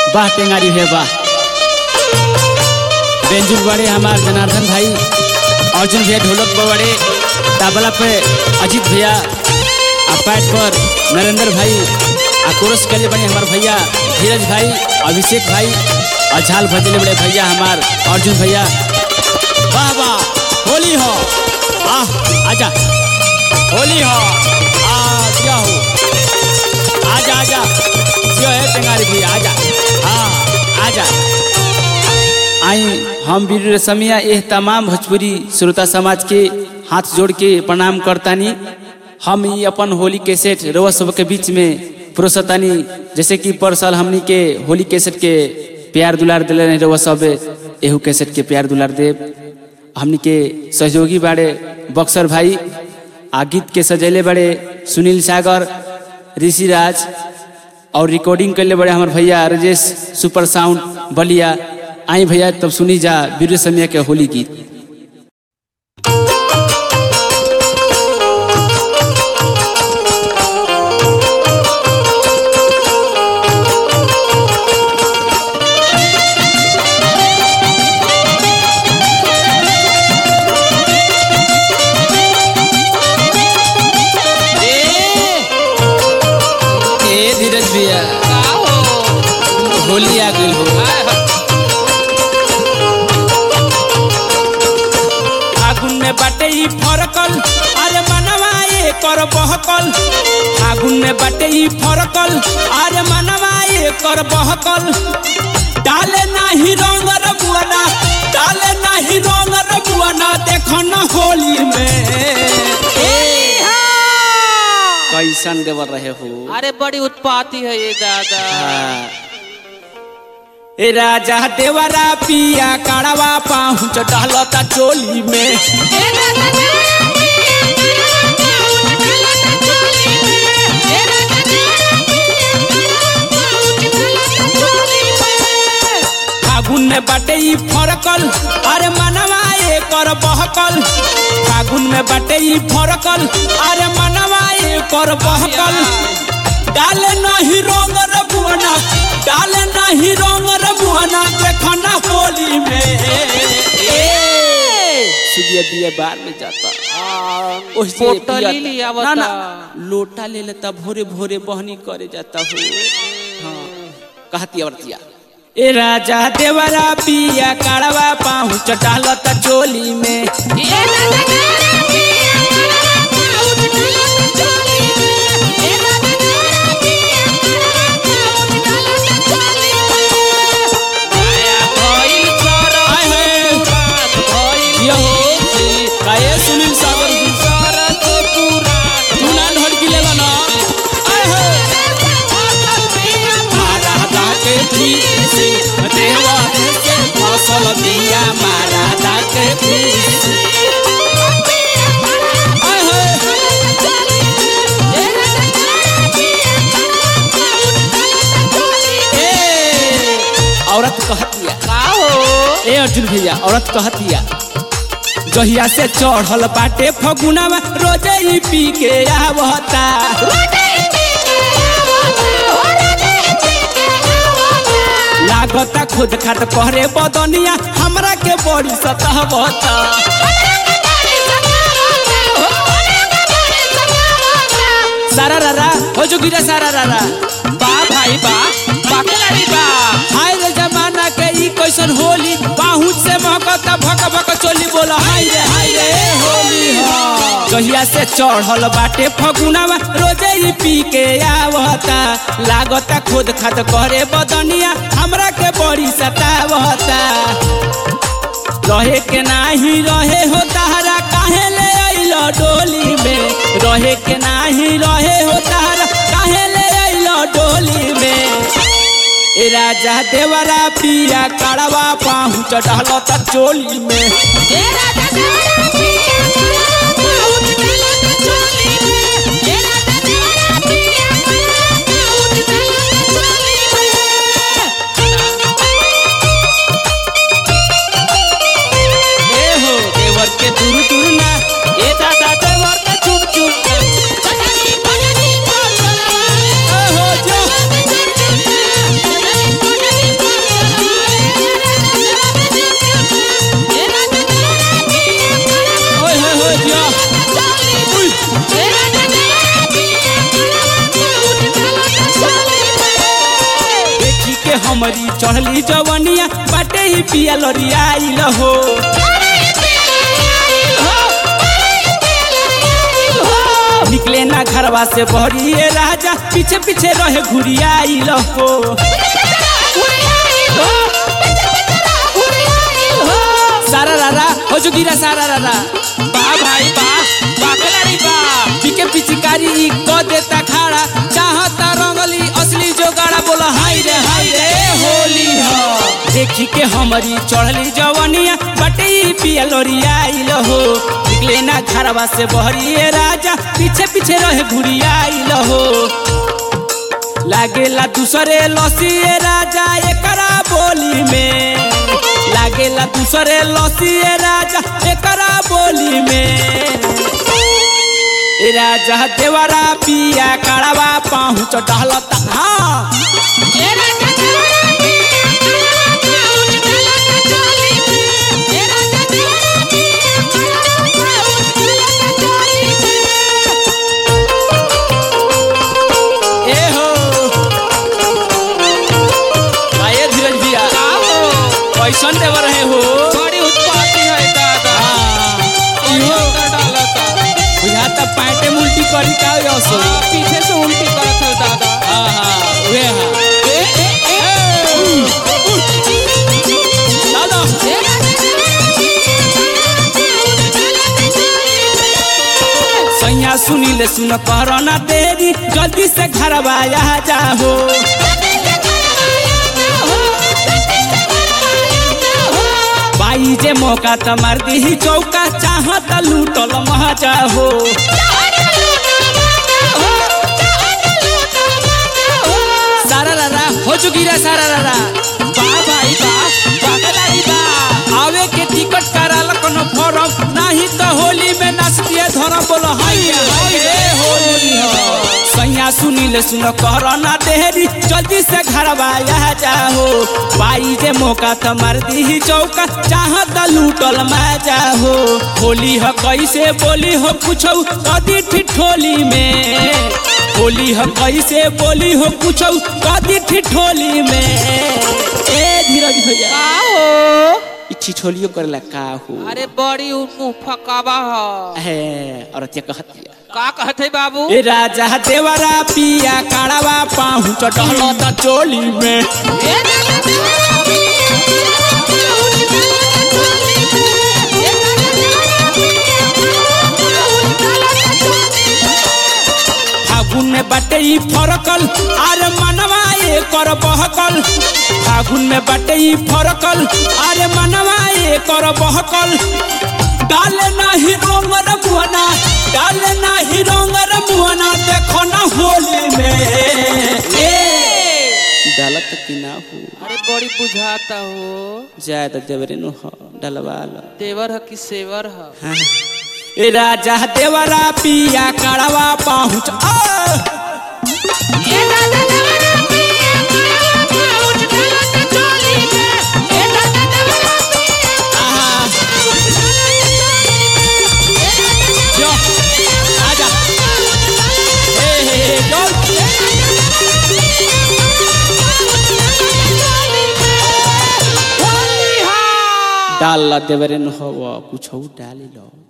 वाह टेंगारी है वाह। बेंजुल बड़े हमार जनार्दन भाई, अर्जुन भैया ढोलक पर बड़े, तबला पे अजीत भैया, पैट पर नरेंद्र भाई, कोरस के लिए बने हमारे भैया धीरज भाई, अभिषेक भाई, और झाल भजले बड़े भैया हमार अर्जुन भैया। वाह वाह होली हो आजा होली हो क्या हो आजा आजा जो है टेंगारी भैया आजा हाँ आजा। आई हम वीर रसमिया यह तमाम भोजपुरी श्रोता समाज के हाथ जोड़ के प्रणाम करतानी। हम ही अपन होली कैसेट रउआ सब के बीच में प्रोसतानी, जैसे कि पर साल हमनी के होली कैसेट के प्यार दुलार दिले रहे रउआ सब, एहू कैसेट के प्यार दुलार देव। हमनी के सहयोगी बाड़े बक्सर भाई, गीत के सजेले बड़े सुनील सागर, ऋषिराज, और रिकॉर्डिंग करले बड़े हमारे भैया राजेश सुपर साउंड बलिया। आई भैया तब सुनी जा वीर रसमिया के होली गीत। होली आ गई हो फागुन में बाटे ही फरकल, अरे मनवा ये कर बहकल। फागुन में बाटे ही फरकल, अरे मनवा ये कर बहकल। डाले नाही रंग रबुआना, डाले नाही रंग रबुआना, देखो न होली में कैसन देवर रहे हो। अरे बड़ी उत्पाती है ये दादा। ए राजा देवरा पिया काड़वा पहुँच डालता चोली में। फागुन में बाटे ही फरकल, अरे मनवा ये कर बहकल। फागुन में बाटे ही फरकल, अरे मनवा ये कर बहकल। डाले नहीं रंग रबुआना, डाले नहीं रंग रबुआना, देखो ना होली में सुदिया दिया बार में जाता ना ना लोटा ले लेता, भोरे भोरे बहनी करे जाता हो। हाँ कहती औरतिया ए राजा देवरा पिया काड़वा पहुँच डालता चोली में। सुनील सागर फसल दिया मारा दाके औरत कहतिया का हो ए अर्जुन भैया, औरत कहतिया जहिया से चढ़ल बाटे फगुनावा, रोजे ही पी के आवता। लागता खुद खात कहरे बदनिया, हमरा के बड़ी सतावता। सारा रारा हो जो गिरा सारा रारा बा भाई बा बाकलारी बा। हाय रे जमाना के ई कैसन होली, बाहुत से महकता भक भक चोली बोला हाय रे होली हो। जहिया से चढ़ल बाटे फगुनावा, रोजे ही पी के आवता। लागता खुद खात करे बदनिया, हमरा के बड़ी सतावता। रहे के नाही रहे हो तारा, काहे ले आइलो डोली में। रहे के नाही रहे हो तारा, काहे ले आइलो डोली में। ए राजा देवरा पिया काड़वा पहुँच डालता चोली में। के दूर दूर ना ए दादा देवर के चुप चुप के हमारी चढ़ली जवनिया बाटे ही पिया लरियाइल हो। निकले ना घरवा से बहरिए राजा पीछे पीछे रहे घुरियाइल हो। सारा रारा हो जोगिरा सारा रारा बा भाई बा बाकलारी बा पीके पिचकारी क देता खाड़ा चाहता रंगली असली जोगाड़ा बोला हाय रे होली हो। देखी के हमारी चढ़ली जवनिया बटे पिया लोरियाइल हो। निकले ना घरवा से बहरिए राजा पीछे पीछे रहे घुरियाइल हो। लागेला दूसरे लसिए राजा एकरा बोली में लागेला दूसरे लसिए राजा एकरा बोली में। राजा देवरा पिया काड़वा पहुँच टहलता हाँ कैसन देवर है हो बड़ी उत्पाती है दादा। इहो डालता बुझाता पैंटे उल्टी करी का असो पीछे से उल्टी करत है दादा। वे दादा सैया सुनीले सुन करना तेरी जल्दी से घरवा आ जाओ। बाई जे मौका त मार दी चौका चाहत लूटल मजा हो। सारा रारा हो जोगिरा सारा रारा बा भाई बा बाकलारी बा आवे के टिकट कराल कोनो फॉर्म नहीं तो होली में नाच दिए धरम बोलो हाय होली हो। सैया सुनीले सुन करना देरी जल्दी से घरवा आ जाओ। बाई जे मौका त मार दी चौका चाहत लूटल मजा हो। होली हो कैसे बोली हो पूछो कदी ठिठोली में होली हो कैसे बोली हो पूछो कदी ठिठोली में। ए धीरज भैया हो ठिठोलियो करेला का हो। अरे बड़ी मुँह फकावा है और कहतिया का कहते बाबू ए राजा देवरा पिया काड़वा पहुँच टहलता चोली में। फागुन में बटे ही फरकल अरे मनवा कर बहकल। फागुन में बटे ही फरकल अरे मनवा कर बहकल। डाले नाही रंग रमुआना डाले नाही रंग रमुआना देखो ना होली में। डालत कि ना हो अरे बड़ी बुझाता हो ज्यादा देवरे नु हो डलवाल देवर है कि सेवर है। हाँ। ए राजा देवरा पिया काड़वा पहुँच डाल देवरे न हो कुछ डाली लो।